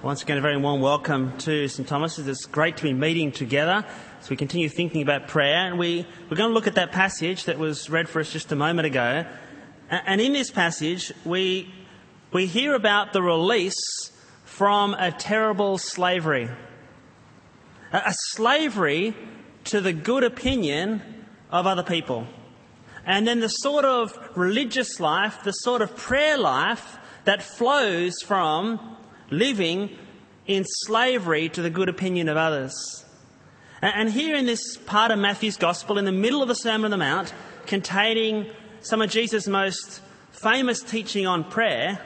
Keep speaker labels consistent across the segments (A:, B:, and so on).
A: Once again, a very warm welcome to St Thomas's. It's great to be meeting together as we continue thinking about prayer. And we're going to look at that passage that was read for us just a moment ago. And in this passage, we hear about the release from a terrible slavery. A slavery to the good opinion of other people. And then the sort of religious life, the sort of prayer life that flows from living in slavery to the good opinion of others. And here in this part of Matthew's Gospel, in the middle of the Sermon on the Mount, containing some of Jesus' most famous teaching on prayer,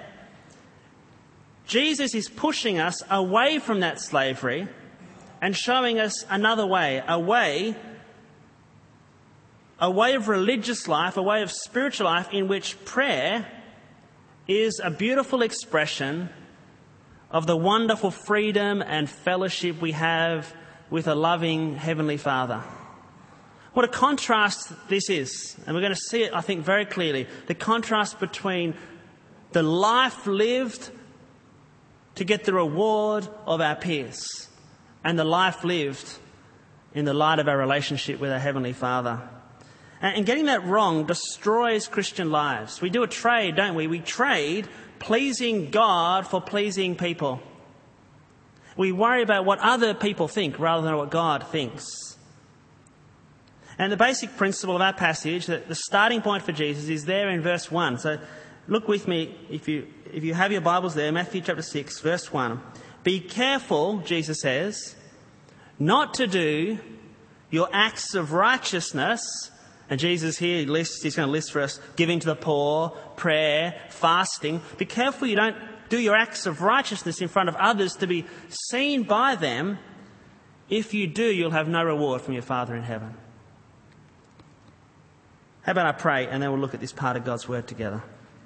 A: Jesus is pushing us away from that slavery and showing us another way, a way of religious life, a way of spiritual life in which prayer is a beautiful expression of the wonderful freedom and fellowship we have with a loving Heavenly Father. What a contrast this is. And we're going to see it, I think, very clearly. The contrast between the life lived to get the reward of our peers and the life lived in the light of our relationship with our Heavenly Father. And getting that wrong destroys Christian lives. We do a trade, don't we? We trade pleasing God for pleasing people. We worry about what other people think rather than what God thinks. And the basic principle of our passage, the starting point for Jesus, is there in verse 1. So look with me, if you have your Bibles there, Matthew chapter 6, verse 1. Be careful, Jesus says, not to do your acts of righteousness. And Jesus here he's going to list for us giving to the poor, prayer, fasting. Be careful you don't do your acts of righteousness in front of others to be seen by them. If you do, you'll have no reward from your Father in heaven. How about I pray and then we'll look at this part of God's Word together.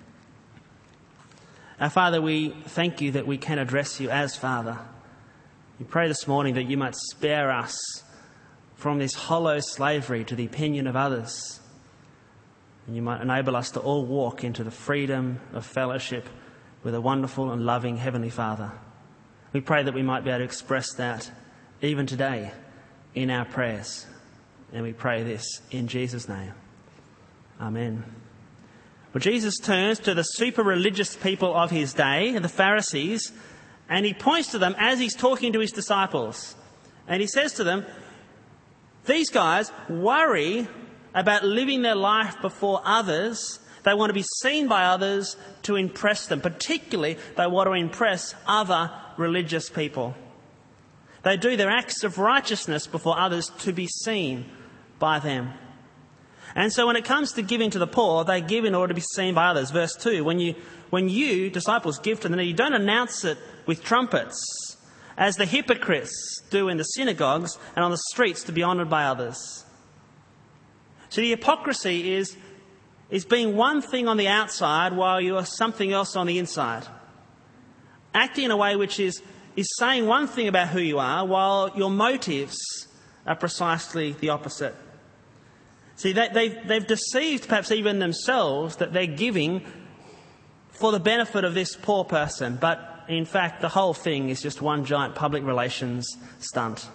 A: Our Father, we thank you that we can address you as Father. We pray this morning that you might spare us from this hollow slavery to the opinion of others. And you might enable us to all walk into the freedom of fellowship with a wonderful and loving Heavenly Father. We pray that we might be able to express that even today in our prayers. And we pray this in Jesus' name. Amen. Well, Jesus turns to the super religious people of his day, the Pharisees, and he points to them as he's talking to his disciples. And he says to them, these guys worry about living their life before others. They want to be seen by others to impress them. Particularly, they want to impress other religious people. They do their acts of righteousness before others to be seen by them. And so when it comes to giving to the poor, they give in order to be seen by others. Verse 2, when you, disciples, give to the needy, you don't announce it with trumpets, as the hypocrites do in the synagogues and on the streets to be honoured by others. So the hypocrisy is being one thing on the outside while you are something else on the inside. Acting in a way which is saying one thing about who you are while your motives are precisely the opposite. See, they've deceived perhaps even themselves that they're giving for the benefit of this poor person, but in fact, the whole thing is just one giant public relations stunt.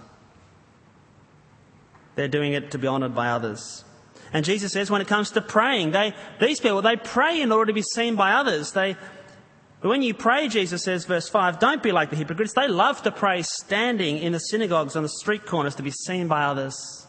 A: They're doing it to be honoured by others. And Jesus says when it comes to praying, these people pray in order to be seen by others. When you pray, Jesus says, verse 5, don't be like the hypocrites. They love to pray standing in the synagogues on the street corners to be seen by others.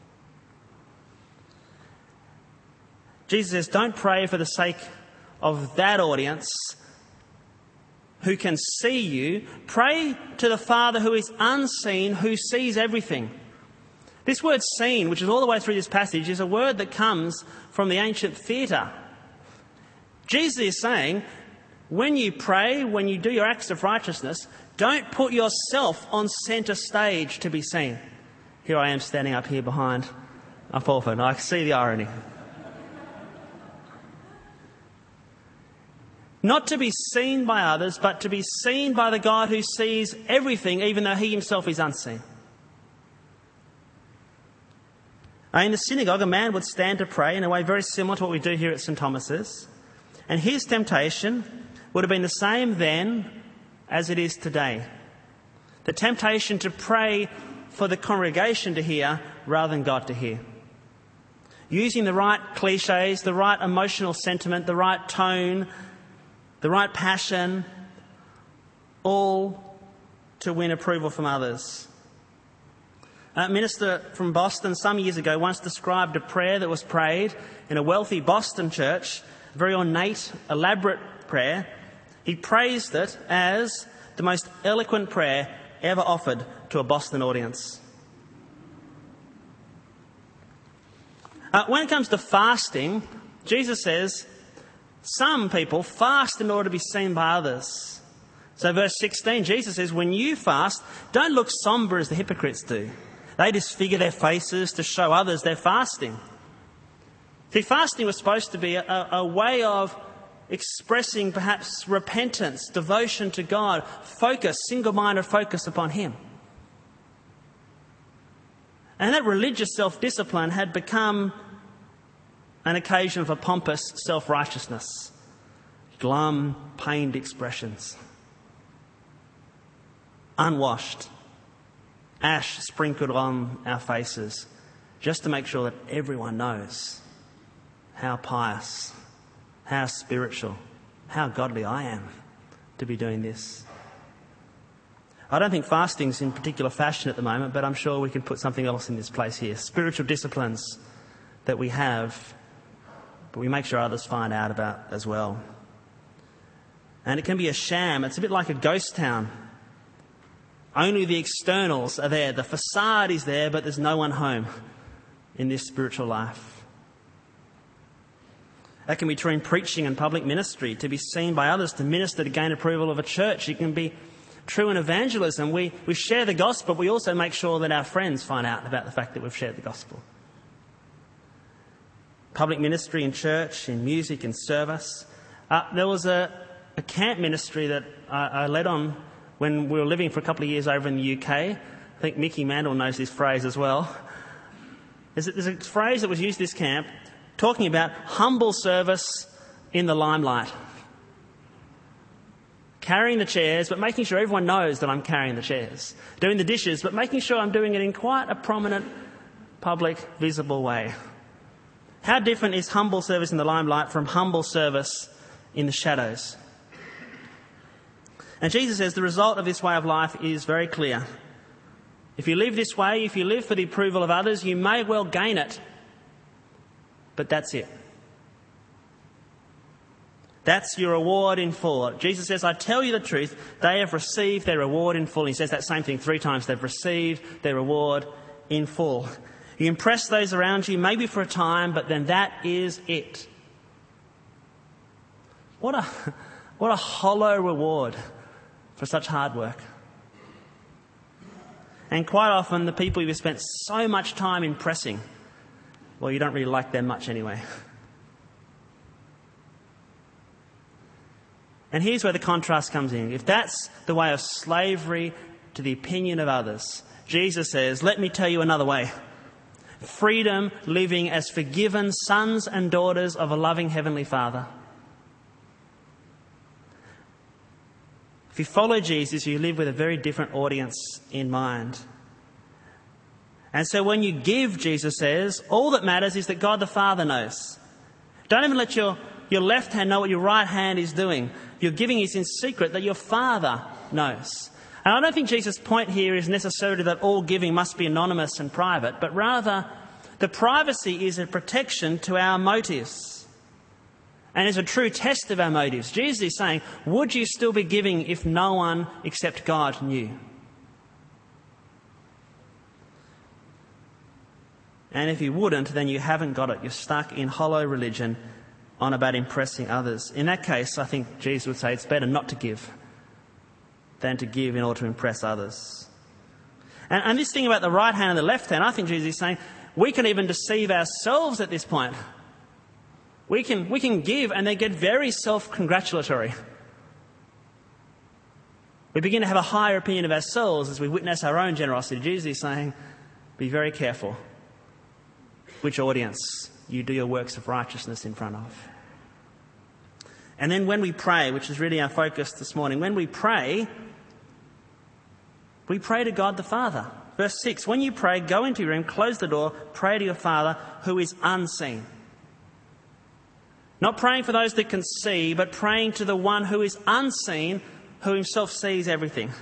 A: Jesus says, don't pray for the sake of that audience who can see you. Pray to the Father who is unseen, who sees everything. This word seen, which is all the way through this passage, is a word that comes from the ancient theatre. Jesus is saying, when you pray, when you do your acts of righteousness, don't put yourself on centre stage to be seen. Here I am standing up here behind a pulpit. I see the irony. Not to be seen by others, but to be seen by the God who sees everything, even though he himself is unseen. In the synagogue, a man would stand to pray in a way very similar to what we do here at St Thomas's. And his temptation would have been the same then as it is today. The temptation to pray for the congregation to hear rather than God to hear. Using the right cliches, the right emotional sentiment, the right tone, the right passion, all to win approval from others. A minister from Boston some years ago once described a prayer that was prayed in a wealthy Boston church, a very ornate, elaborate prayer. He praised it as the most eloquent prayer ever offered to a Boston audience. When it comes to fasting, Jesus says some people fast in order to be seen by others. So verse 16, Jesus says, when you fast, don't look sombre as the hypocrites do. They disfigure their faces to show others they're fasting. See, fasting was supposed to be a way of expressing perhaps repentance, devotion to God, focus, single-minded focus upon Him. And that religious self-discipline had become an occasion for pompous self-righteousness, glum, pained expressions, unwashed, ash sprinkled on our faces, just to make sure that everyone knows how pious, how spiritual, how godly I am to be doing this. I don't think fasting's in particular fashion at the moment, but I'm sure we can put something else in this place here. Spiritual disciplines that we have, but we make sure others find out about as well. And it can be a sham. It's a bit like a ghost town. Only the externals are there. The facade is there, but there's no one home in this spiritual life. That can be true in preaching and public ministry, to be seen by others, to minister to gain approval of a church. It can be true in evangelism. We share the gospel, but we also make sure that our friends find out about the fact that we've shared the gospel. Public ministry in church, in music, in service. There was a camp ministry that I led on when we were living for a couple of years over in the UK. I think Mickey Mandel knows this phrase as well. There's a phrase that was used at this camp talking about humble service in the limelight. Carrying the chairs, but making sure everyone knows that I'm carrying the chairs. Doing the dishes, but making sure I'm doing it in quite a prominent, public, visible way. How different is humble service in the limelight from humble service in the shadows? And Jesus says the result of this way of life is very clear. If you live this way, if you live for the approval of others, you may well gain it. But that's it. That's your reward in full. Jesus says, I tell you the truth, they have received their reward in full. He says that same thing 3 times. They've received their reward in full. You impress those around you, maybe for a time, but then that is it. What a hollow reward for such hard work. And quite often the people you've spent so much time impressing, well, you don't really like them much anyway. And here's where the contrast comes in. If that's the way of slavery to the opinion of others, Jesus says, let me tell you another way. Freedom living as forgiven sons and daughters of a loving Heavenly Father. If you follow Jesus, you live with a very different audience in mind. And so when you give, Jesus says, all that matters is that God the Father knows. Don't even let your left hand know what your right hand is doing. Your giving is in secret that your Father knows. And I don't think Jesus' point here is necessarily that all giving must be anonymous and private, but rather the privacy is a protection to our motives and is a true test of our motives. Jesus is saying, would you still be giving if no one except God knew? And if you wouldn't, then you haven't got it. You're stuck in hollow religion on about impressing others. In that case, I think Jesus would say it's better not to give than to give in order to impress others. And this thing about the right hand and the left hand, I think Jesus is saying we can even deceive ourselves at this point. We can give and then get very self-congratulatory. We begin to have a higher opinion of ourselves as we witness our own generosity. Jesus is saying, be very careful which audience you do your works of righteousness in front of. And then when we pray, which is really our focus this morning, when we pray, We pray to God the Father. Verse 6, when you pray, go into your room, close the door, pray to your Father who is unseen. Not praying for those that can see, but praying to the one who is unseen, who himself sees everything.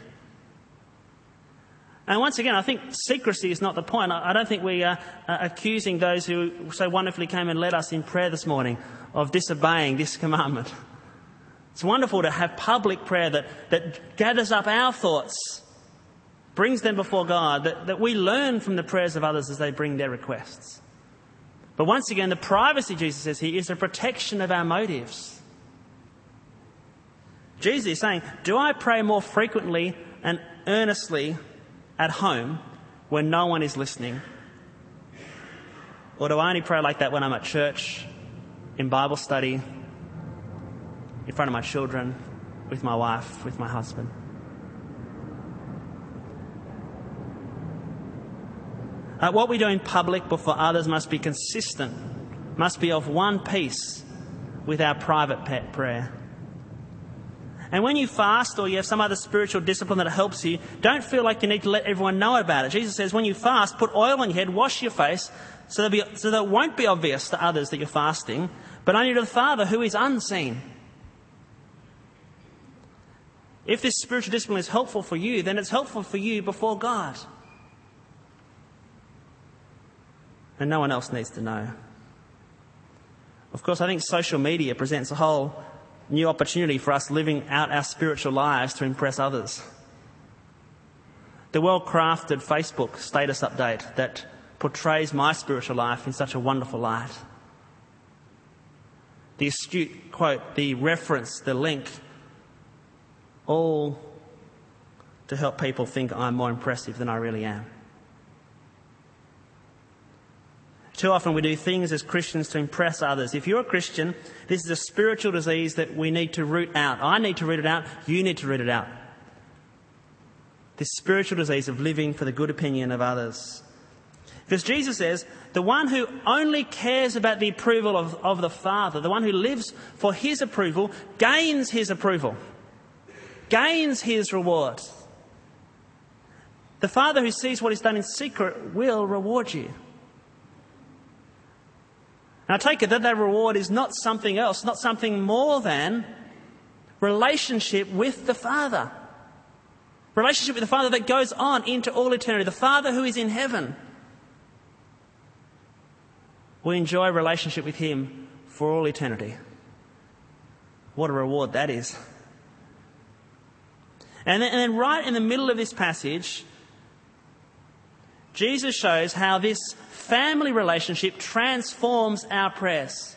A: And once again, I think secrecy is not the point. I don't think we are accusing those who so wonderfully came and led us in prayer this morning of disobeying this commandment. It's wonderful to have public prayer that gathers up our thoughts, brings them before God, that we learn from the prayers of others as they bring their requests. But once again, the privacy, Jesus says here, is a protection of our motives. Jesus is saying, do I pray more frequently and earnestly at home when no one is listening? Or do I only pray like that when I'm at church, in Bible study, in front of my children, with my wife, with my husband? What we do in public before others must be consistent, must be of one piece with our private prayer. And when you fast or you have some other spiritual discipline that helps you, don't feel like you need to let everyone know about it. Jesus says when you fast, put oil on your head, wash your face, so that it won't be obvious to others that you're fasting, but only to the Father who is unseen. If this spiritual discipline is helpful for you, then it's helpful for you before God. And no one else needs to know. Of course, I think social media presents a whole new opportunity for us living out our spiritual lives to impress others. The well-crafted Facebook status update that portrays my spiritual life in such a wonderful light. The astute quote, the reference, the link, all to help people think I'm more impressive than I really am. Too often we do things as Christians to impress others. If you're a Christian, this is a spiritual disease that we need to root out. I need to root it out. You need to root it out. This spiritual disease of living for the good opinion of others. Because Jesus says, the one who only cares about the approval of the Father, the one who lives for his approval, gains his approval, gains his reward. The Father who sees what is done in secret will reward you. Now, I take it that reward is not something else, not something more than relationship with the Father. Relationship with the Father that goes on into all eternity. The Father who is in heaven. We enjoy relationship with him for all eternity. What a reward that is. And then right in the middle of this passage, Jesus shows how this family relationship transforms our prayers.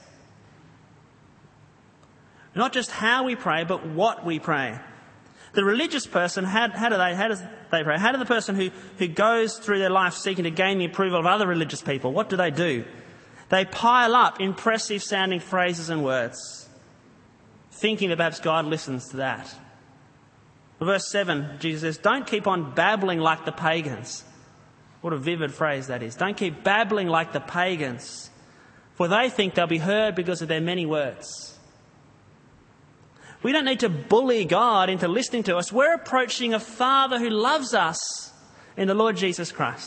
A: Not just how we pray, but what we pray. The religious person, how do they pray? How do the person who goes through their life seeking to gain the approval of other religious people, what do? They pile up impressive sounding phrases and words, thinking that perhaps God listens to that. Verse 7, Jesus says, don't keep on babbling like the pagans. What a vivid phrase that is. Don't keep babbling like the pagans, for they think they'll be heard because of their many words. We don't need to bully God into listening to us. We're approaching a Father who loves us in the Lord Jesus Christ.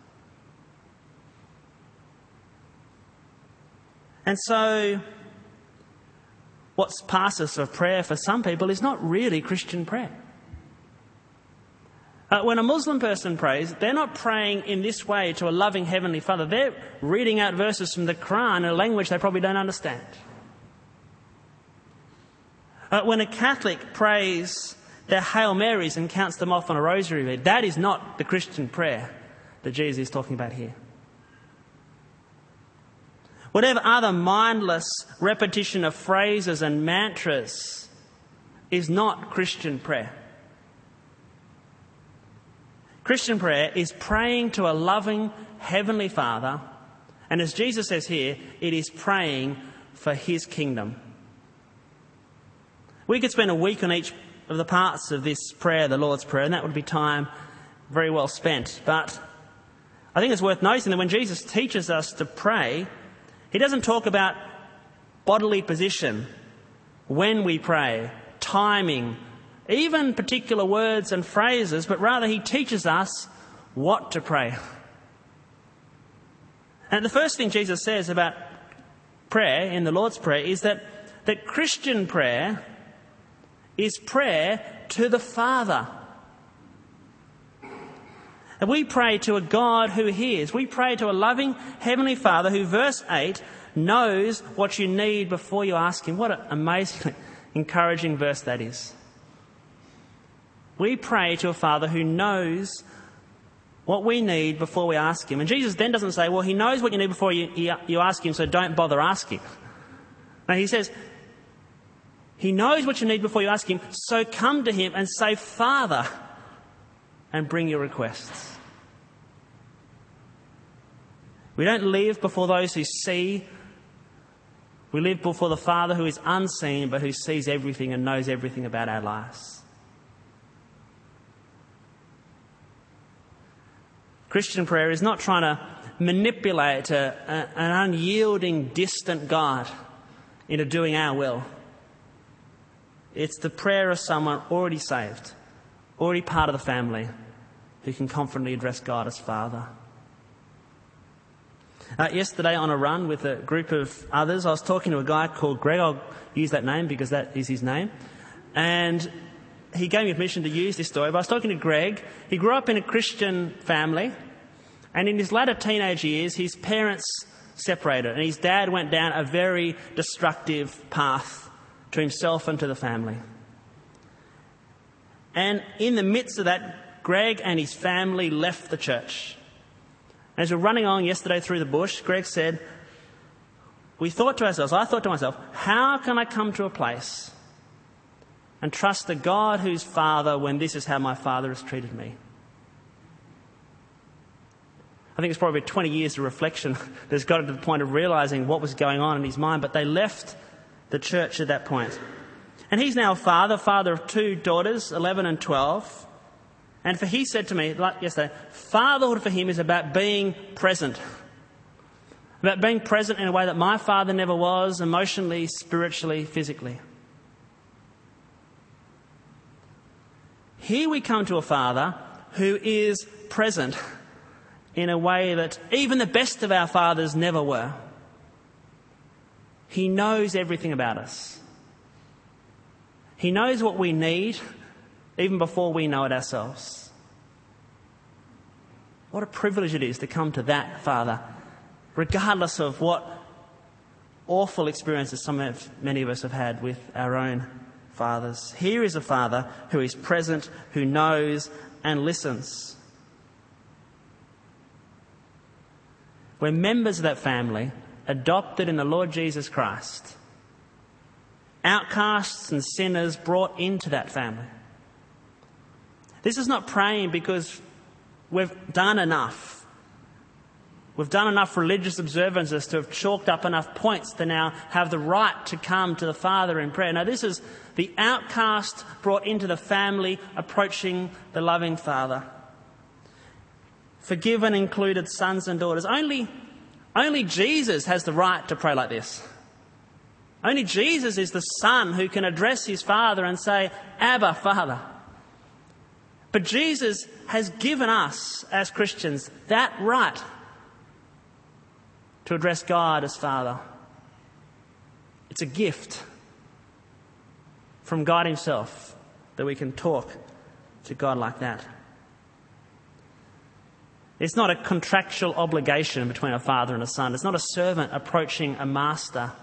A: And so, what passes for prayer for some people is not really Christian prayer. When a Muslim person prays, they're not praying in this way to a loving Heavenly Father. They're reading out verses from the Quran in a language they probably don't understand. When a Catholic prays their Hail Marys and counts them off on a rosary read, that is not the Christian prayer that Jesus is talking about here. Whatever other mindless repetition of phrases and mantras is not Christian prayer. Christian prayer is praying to a loving Heavenly Father, and as Jesus says here, it is praying for his kingdom. We could spend a week on each of the parts of this prayer, the Lord's Prayer, and that would be time very well spent. But I think it's worth noticing that when Jesus teaches us to pray, he doesn't talk about bodily position, when we pray, timing, even particular words and phrases, but rather he teaches us what to pray. And the first thing Jesus says about prayer in the Lord's Prayer is that Christian prayer is prayer to the Father. And we pray to a God who hears. We pray to a loving Heavenly Father who, verse 8, knows what you need before you ask him. What an amazingly encouraging verse that is. We pray to a Father who knows what we need before we ask him. And Jesus then doesn't say, well, he knows what you need before you ask him, so don't bother asking. No, he says, he knows what you need before you ask him, so come to him and say, Father, and bring your requests. We don't live before those who see. We live before the Father who is unseen, but who sees everything and knows everything about our lives. Christian prayer is not trying to manipulate an unyielding, distant God into doing our will. It's the prayer of someone already saved, already part of the family, who can confidently address God as Father. Yesterday on a run with a group of others, I was talking to a guy called Greg. I'll use that name because that is his name. And he gave me permission to use this story. But I was talking to Greg. He grew up in a Christian family. And in his latter teenage years, his parents separated. And his dad went down a very destructive path to himself and to the family. And in the midst of that, Greg and his family left the church. As we're running along yesterday through the bush, Greg said, I thought to myself, how can I come to a place and trust the God who's Father when this is how my father has treated me? I think it's probably 20 years of reflection that's got him to the point of realising what was going on in his mind, but they left the church at that point. And he's now a father of 2 daughters, 11 and 12. And he said to me like yesterday, fatherhood for him is about being present. About being present in a way that my father never was, emotionally, spiritually, physically. Here we come to a Father who is present in a way that even the best of our fathers never were. He knows everything about us. He knows what we need even before we know it ourselves. What a privilege it is to come to that Father, regardless of what awful experiences many of us have had with our own fathers. Here is a Father who is present, who knows and listens. We're members of that family, adopted in the Lord Jesus Christ. Outcasts and sinners brought into that family. This is not praying because we've done enough. We've done enough religious observances to have chalked up enough points to now have the right to come to the Father in prayer. Now, this is the outcast brought into the family, approaching the loving Father. Forgiven included sons and daughters. Only Jesus has the right to pray like this. Only Jesus is the Son who can address his Father and say, Abba, Father. But Jesus has given us, as Christians, that right to address God as Father. It's a gift from God himself that we can talk to God like that. It's not a contractual obligation between a father and a son. It's not a servant approaching a master.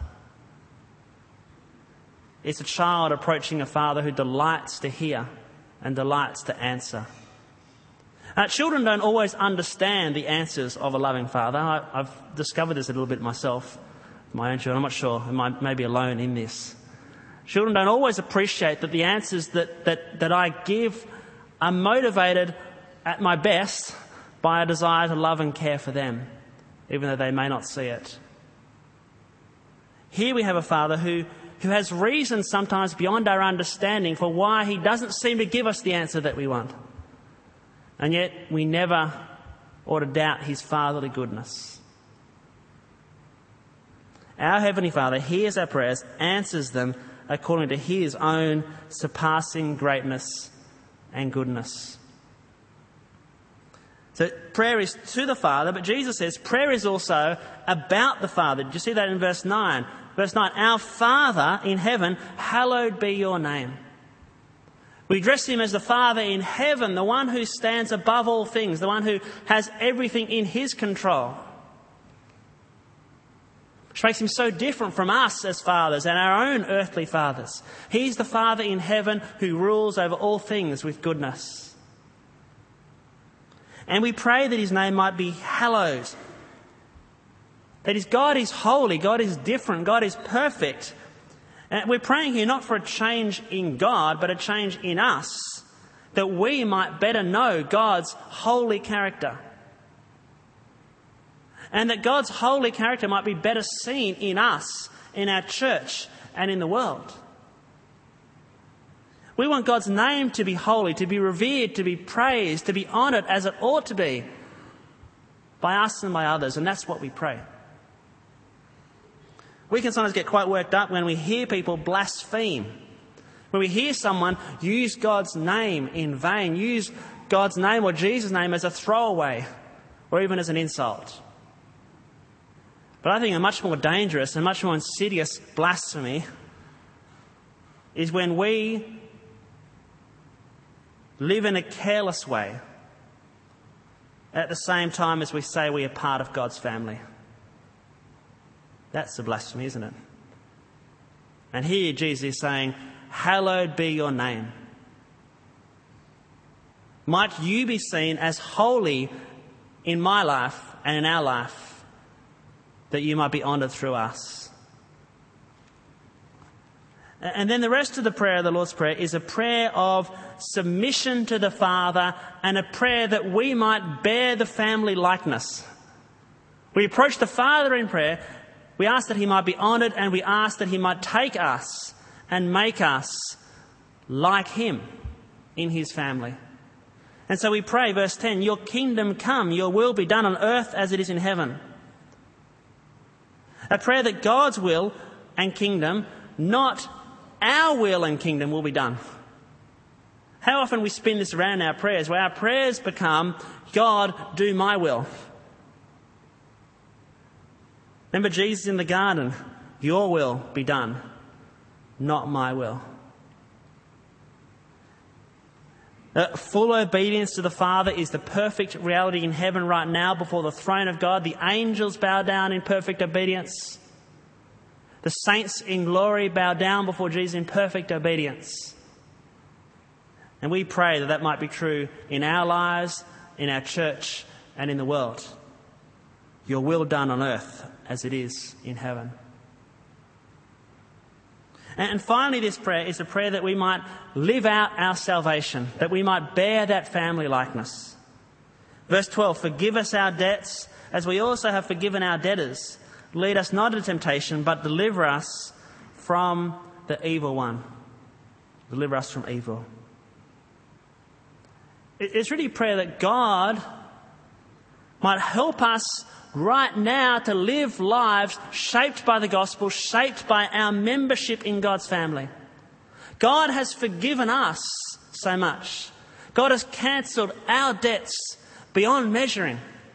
A: It's a child approaching a father who delights to hear and delights to answer. Children don't always understand the answers of a loving father. I've discovered this a little bit myself, my own children. I'm not sure, I may be alone in this. Children don't always appreciate that the answers that I give are motivated at my best by a desire to love and care for them, even though they may not see it. Here we have a Father who has reasons sometimes beyond our understanding for why he doesn't seem to give us the answer that we want. And yet we never ought to doubt his fatherly goodness. Our Heavenly Father hears our prayers, answers them, according to his own surpassing greatness and goodness. So prayer is to the Father, but Jesus says prayer is also about the Father. Did you see that in verse 9? Verse 9, our Father in heaven, hallowed be your name. We address him as the Father in heaven, the one who stands above all things, the one who has everything in his control. Which makes him so different from us as fathers and our own earthly fathers. He's the Father in heaven who rules over all things with goodness. And we pray that his name might be hallowed. That is, God is holy, God is different, God is perfect. And we're praying here not for a change in God, but a change in us, that we might better know God's holy character. And that God's holy character might be better seen in us, in our church, and in the world. We want God's name to be holy, to be revered, to be praised, to be honoured as it ought to be by us and by others, and that's what we pray. We can sometimes get quite worked up when we hear people blaspheme, when we hear someone use God's name in vain, use God's name or Jesus' name as a throwaway or even as an insult. But I think a much more dangerous and much more insidious blasphemy is when we live in a careless way at the same time as we say we are part of God's family. That's a blasphemy, isn't it? And here Jesus is saying, hallowed be your name. Might you be seen as holy in my life and in our life, that you might be honoured through us. And then the rest of the prayer of the Lord's Prayer is a prayer of submission to the Father and a prayer that we might bear the family likeness. We approach the Father in prayer, we ask that he might be honoured, and we ask that he might take us and make us like him in his family. And so we pray, verse 10, your kingdom come, your will be done on earth as it is in heaven. A prayer that God's will and kingdom, not our will and kingdom, will be done. How often we spin this around in our prayers, where our prayers become, God, do my will. Remember Jesus in the garden, your will be done, not my will. Full obedience to the Father is the perfect reality in heaven right now before the throne of God. The angels bow down in perfect obedience. The saints in glory bow down before Jesus in perfect obedience. And we pray that that might be true in our lives, in our church, and in the world. Your will done on earth as it is in heaven. And finally, this prayer is a prayer that we might live out our salvation, that we might bear that family likeness. Verse 12, forgive us our debts as we also have forgiven our debtors. Lead us not into temptation, but deliver us from the evil one. Deliver us from evil. It's really a prayer that God might help us right now to live lives shaped by the gospel, shaped by our membership in God's family. God has forgiven us so much. God has cancelled our debts beyond measuring.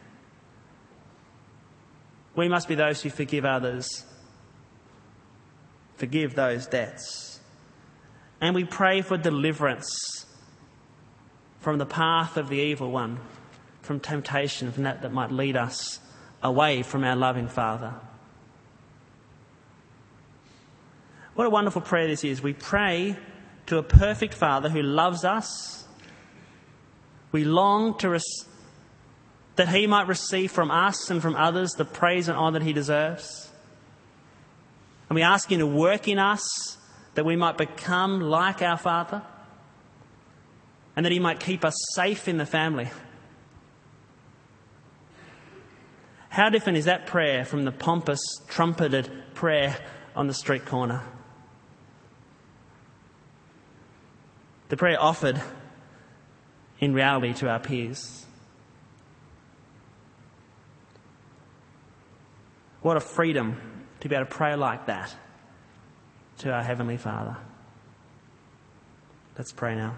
A: We must be those who forgive others. Forgive those debts. And we pray for deliverance from the path of the evil one, from temptation, from that might lead us away from our loving Father. What a wonderful prayer this is. We pray to a perfect Father who loves us. We long that he might receive from us and from others the praise and honour that he deserves. And we ask him to work in us that we might become like our Father, and that he might keep us safe in the family. How different is that prayer from the pompous, trumpeted prayer on the street corner? The prayer offered in reality to our peers. What a freedom to be able to pray like that. to our Heavenly Father. Let's pray now.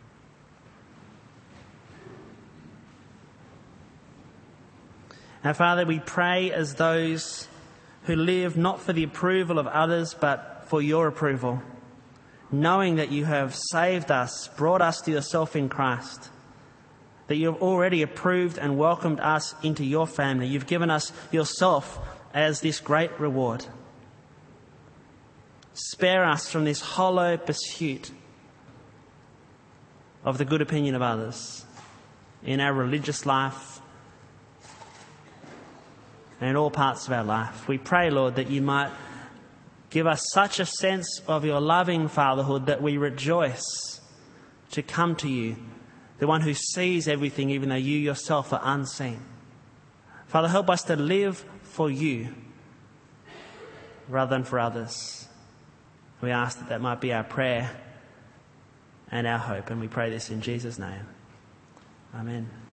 A: Our Father, we pray as those who live not for the approval of others, but for your approval, knowing that you have saved us, brought us to yourself in Christ, that you have already approved and welcomed us into your family. You've given us yourself as this great reward. Spare us from this hollow pursuit of the good opinion of others in our religious life and in all parts of our life. We pray, Lord, that you might give us such a sense of your loving fatherhood that we rejoice to come to you, the one who sees everything even though you yourself are unseen. Father, help us to live for you rather than for others. We ask that that might be our prayer and our hope, and we pray this in Jesus' name. Amen.